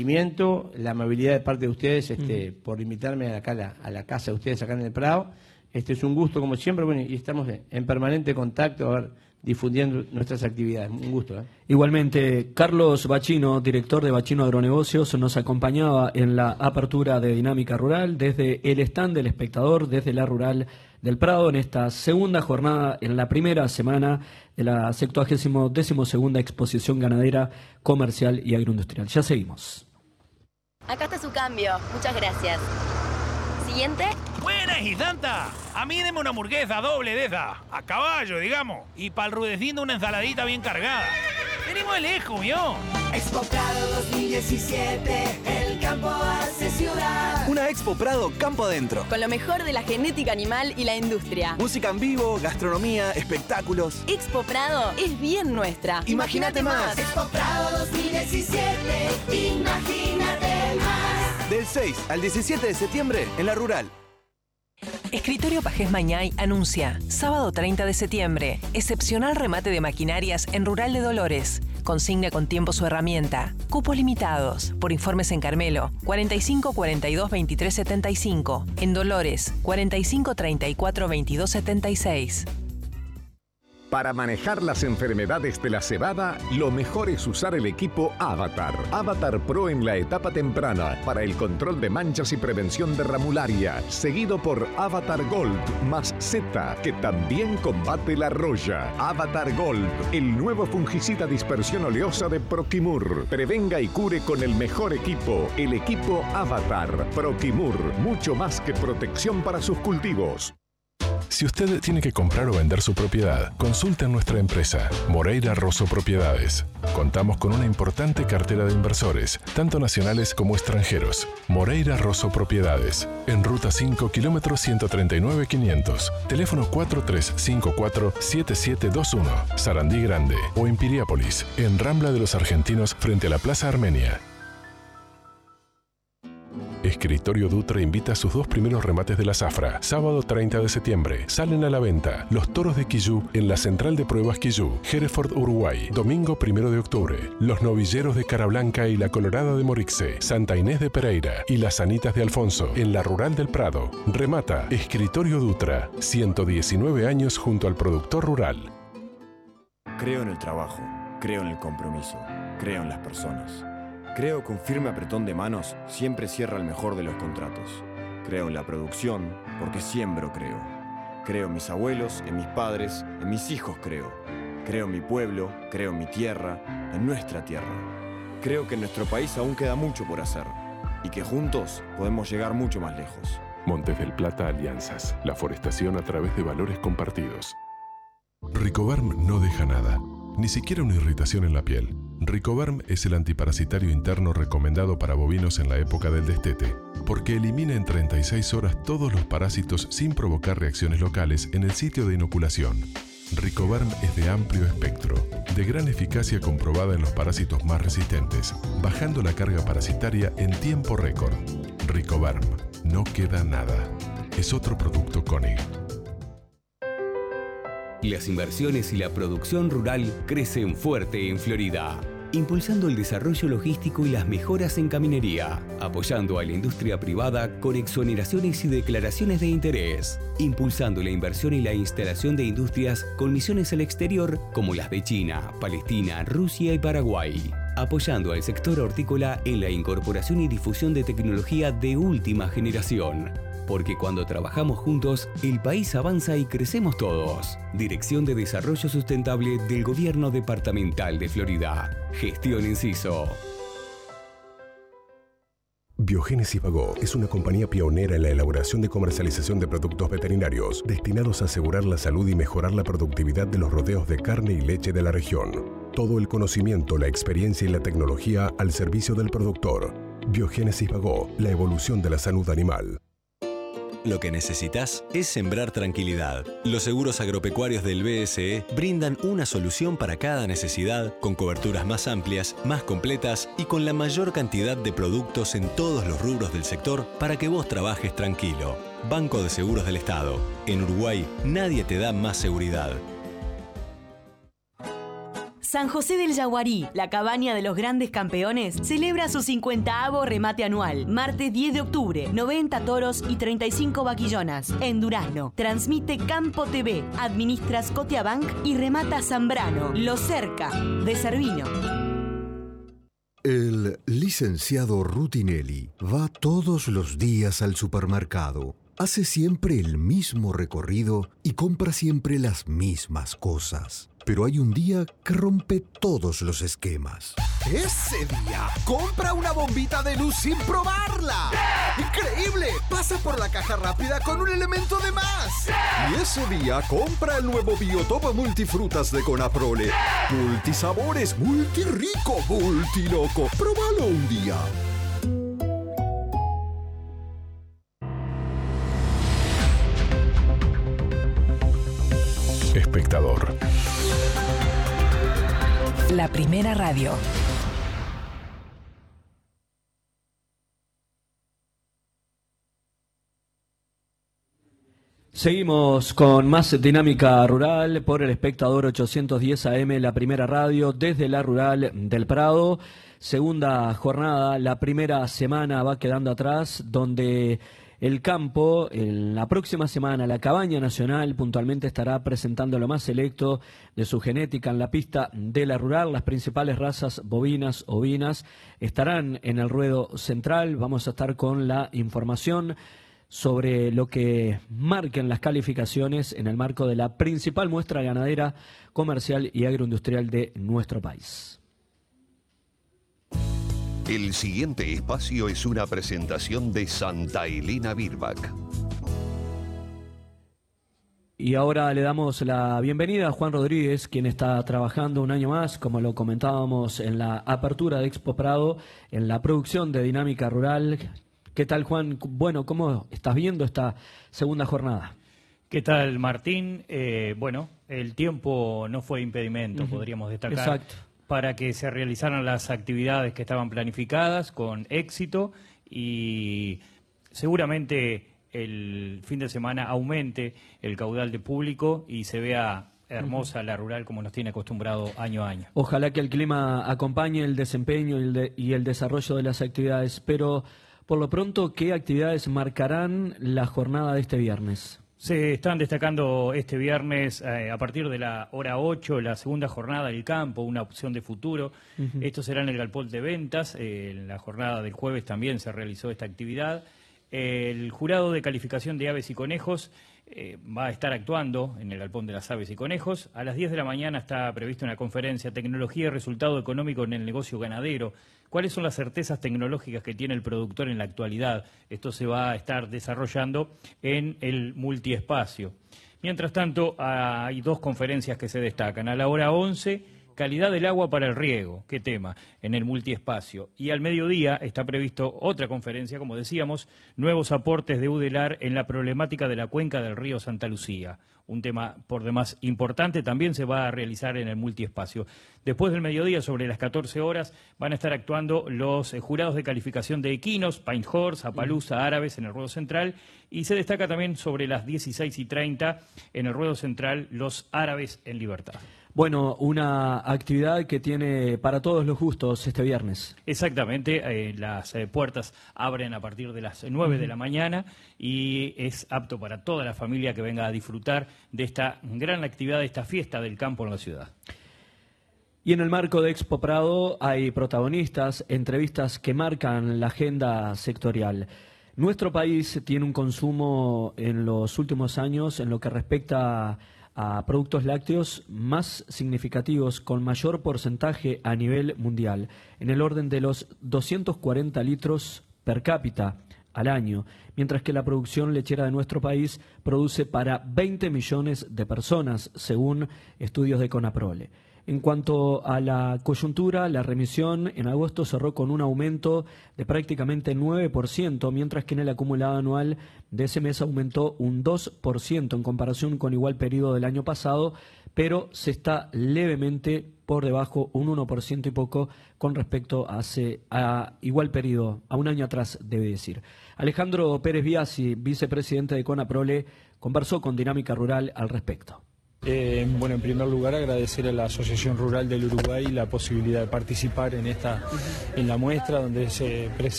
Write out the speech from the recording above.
La amabilidad de parte de ustedes por invitarme acá a la casa de ustedes acá en el Prado. Es un gusto como siempre, bueno, y estamos en permanente contacto, difundiendo nuestras actividades. Un gusto. Igualmente, Carlos Bachino, director de Bachino Agronegocios, nos acompañaba en la apertura de Dinámica Rural desde el stand del espectador, desde la Rural del Prado, en esta segunda jornada, en la primera semana de la 72ª Exposición Ganadera, Comercial y Agroindustrial. Ya seguimos. Acá está su cambio. Muchas gracias. Siguiente. Buenas, y Santa. A mí deme una hamburguesa doble de esa. A caballo, digamos. Y para el rudecindo una ensaladita bien cargada. Venimos de lejos, ¿vio? Expo Prado 2017. El campo hace ciudad. Una Expo Prado campo adentro. Con lo mejor de la genética animal y la industria. Música en vivo, gastronomía, espectáculos. Expo Prado es bien nuestra. Imagínate más. Expo Prado 2017. Imagínate más. Del 6 al 17 de septiembre en la Rural. Escritorio Pajés Mañay anuncia, sábado 30 de septiembre, excepcional remate de maquinarias en Rural de Dolores. Consigna con tiempo su herramienta. Cupos limitados. Por informes en Carmelo, 45 42 23 75. En Dolores, 45 34 22 76. Para manejar las enfermedades de la cebada, lo mejor es usar el equipo Avatar. Avatar Pro en la etapa temprana para el control de manchas y prevención de ramularia, seguido por Avatar Gold más Z, que también combate la roya. Avatar Gold, el nuevo fungicida dispersión oleosa de Proquimur. Prevenga y cure con el mejor equipo, el equipo Avatar. Proquimur, mucho más que protección para sus cultivos. Si usted tiene que comprar o vender su propiedad, consulte en nuestra empresa, Moreira Rosso Propiedades. Contamos con una importante cartera de inversores, tanto nacionales como extranjeros. Moreira Rosso Propiedades, en Ruta 5, kilómetro 139.500, teléfono 4354-7721, Sarandí Grande, o en Piriápolis, en Rambla de los Argentinos, frente a la Plaza Armenia. Escritorio Dutra invita a sus 2 primeros remates de la zafra. Sábado 30 de septiembre. Salen a la venta Los Toros de Quillú en la Central de Pruebas Quillú, Hereford, Uruguay. Domingo 1 de octubre. Los Novilleros de Carablanca y la Colorada de Morixe, Santa Inés de Pereira y las Anitas de Alfonso en la Rural del Prado. Remata Escritorio Dutra. 119 años junto al productor rural. Creo en el trabajo. Creo en el compromiso. Creo en las personas. Creo que un firme apretón de manos siempre cierra el mejor de los contratos. Creo en la producción porque siembro creo. Creo en mis abuelos, en mis padres, en mis hijos creo. Creo en mi pueblo, creo en mi tierra, en nuestra tierra. Creo que en nuestro país aún queda mucho por hacer y que juntos podemos llegar mucho más lejos. Montes del Plata Alianzas. La forestación a través de valores compartidos. Ricoverm no deja nada, ni siquiera una irritación en la piel. Ricoverm es el antiparasitario interno recomendado para bovinos en la época del destete, porque elimina en 36 horas todos los parásitos sin provocar reacciones locales en el sitio de inoculación. Ricoverm es de amplio espectro, de gran eficacia comprobada en los parásitos más resistentes, bajando la carga parasitaria en tiempo récord. Ricoverm, no queda nada. Es otro producto Koenig. Las inversiones y la producción rural crecen fuerte en Florida, impulsando el desarrollo logístico y las mejoras en caminería, apoyando a la industria privada con exoneraciones y declaraciones de interés, impulsando la inversión y la instalación de industrias con misiones al exterior como las de China, Palestina, Rusia y Paraguay, apoyando al sector hortícola en la incorporación y difusión de tecnología de última generación. Porque cuando trabajamos juntos, el país avanza y crecemos todos. Dirección de Desarrollo Sustentable del Gobierno Departamental de Florida. Gestión Enciso. Biogénesis Bagó es una compañía pionera en la elaboración y comercialización de productos veterinarios destinados a asegurar la salud y mejorar la productividad de los rodeos de carne y leche de la región. Todo el conocimiento, la experiencia y la tecnología al servicio del productor. Biogénesis Bagó, la evolución de la salud animal. Lo que necesitas es sembrar tranquilidad. Los seguros agropecuarios del BSE brindan una solución para cada necesidad, con coberturas más amplias, más completas y con la mayor cantidad de productos en todos los rubros del sector para que vos trabajes tranquilo. Banco de Seguros del Estado. En Uruguay, nadie te da más seguridad. San José del Yaguarí, la cabaña de los grandes campeones, celebra su 50avo remate anual. Martes 10 de octubre, 90 toros y 35 vaquillonas. En Durazno, transmite Campo TV, administra Scotiabank y remata Zambrano, Lo Cerca, de Cervino. El licenciado Rutinelli va todos los días al supermercado. Hace siempre el mismo recorrido y compra siempre las mismas cosas. Pero hay un día que rompe todos los esquemas. ¡Ese día! ¡Compra una bombita de luz sin probarla! ¡Increíble! Pasa por la caja rápida con un elemento de más. Y ese día compra el nuevo Biotopo Multifrutas de Conaprole. Multisabores, multirrico, multiloco. ¡Próbalo un día! Espectador. La primera radio. Seguimos con más dinámica rural por el Espectador 810 AM, la primera radio desde la rural del Prado. Segunda jornada, la primera semana va quedando atrás, donde el campo, en la próxima semana, la Cabaña Nacional puntualmente estará presentando lo más selecto de su genética en la pista de la rural. Las principales razas bovinas, ovinas, estarán en el ruedo central. Vamos a estar con la información sobre lo que marquen las calificaciones en el marco de la principal muestra ganadera, comercial y agroindustrial de nuestro país. El siguiente espacio es una presentación de Santa Elena Birback. Y ahora le damos la bienvenida a Juan Rodríguez, quien está trabajando un año más, como lo comentábamos en la apertura de Expo Prado, en la producción de Dinámica Rural. ¿Qué tal, Juan? Bueno, ¿cómo estás viendo esta segunda jornada? ¿Qué tal, Martín? Bueno, el tiempo no fue impedimento, podríamos destacar. Exacto. Para que se realizaran las actividades que estaban planificadas con éxito y seguramente el fin de semana aumente el caudal de público y se vea hermosa la rural como nos tiene acostumbrado año a año. Ojalá que el clima acompañe el desempeño y el desarrollo de las actividades, pero por lo pronto, ¿qué actividades marcarán la jornada de este viernes? Se están destacando este viernes a partir de la hora 8, la segunda jornada del campo, una opción de futuro. Esto será en el Galpón de Ventas. En la jornada del jueves también se realizó esta actividad. El jurado de calificación de aves y conejos va a estar actuando en el Galpón de las Aves y Conejos. A las 10 de la mañana está prevista una conferencia, Tecnología y Resultado Económico en el Negocio Ganadero. ¿Cuáles son las certezas tecnológicas que tiene el productor en la actualidad? Esto se va a estar desarrollando en el multiespacio. Mientras tanto, hay dos conferencias que se destacan. A la hora 11, calidad del agua para el riego. ¿Qué tema? En el multiespacio. Y al mediodía está previsto otra conferencia, como decíamos, nuevos aportes de UDELAR en la problemática de la cuenca del río Santa Lucía. Un tema por demás importante, también se va a realizar en el multiespacio. Después del mediodía, sobre las 14 horas, van a estar actuando los jurados de calificación de equinos, Pinehorse, Appaloosa, Árabes en el ruedo central, y se destaca también sobre las 16:30 en el ruedo central los Árabes en libertad. Bueno, una actividad que tiene para todos los gustos este viernes. Exactamente, las puertas abren a partir de las 9 de la mañana y es apto para toda la familia que venga a disfrutar de esta gran actividad, de esta fiesta del campo en la ciudad. Y en el marco de Expo Prado hay protagonistas, entrevistas que marcan la agenda sectorial. Nuestro país tiene un consumo en los últimos años, en lo que respecta a productos lácteos, más significativos, con mayor porcentaje a nivel mundial, en el orden de los 240 litros per cápita al año, mientras que la producción lechera de nuestro país produce para 20 millones de personas, según estudios de Conaprole. En cuanto a la coyuntura, la remisión en agosto cerró con un aumento de prácticamente 9%, mientras que en el acumulado anual de ese mes aumentó un 2% en comparación con igual periodo del año pasado, pero se está levemente por debajo, un 1% y poco, con respecto a igual periodo, a un año atrás, debe decir. Alejandro Pérez Biasi, vicepresidente de Conaprole, conversó con Dinámica Rural al respecto. Bueno, en primer lugar agradecer a la Asociación Rural del Uruguay la posibilidad de participar en la muestra donde se presenta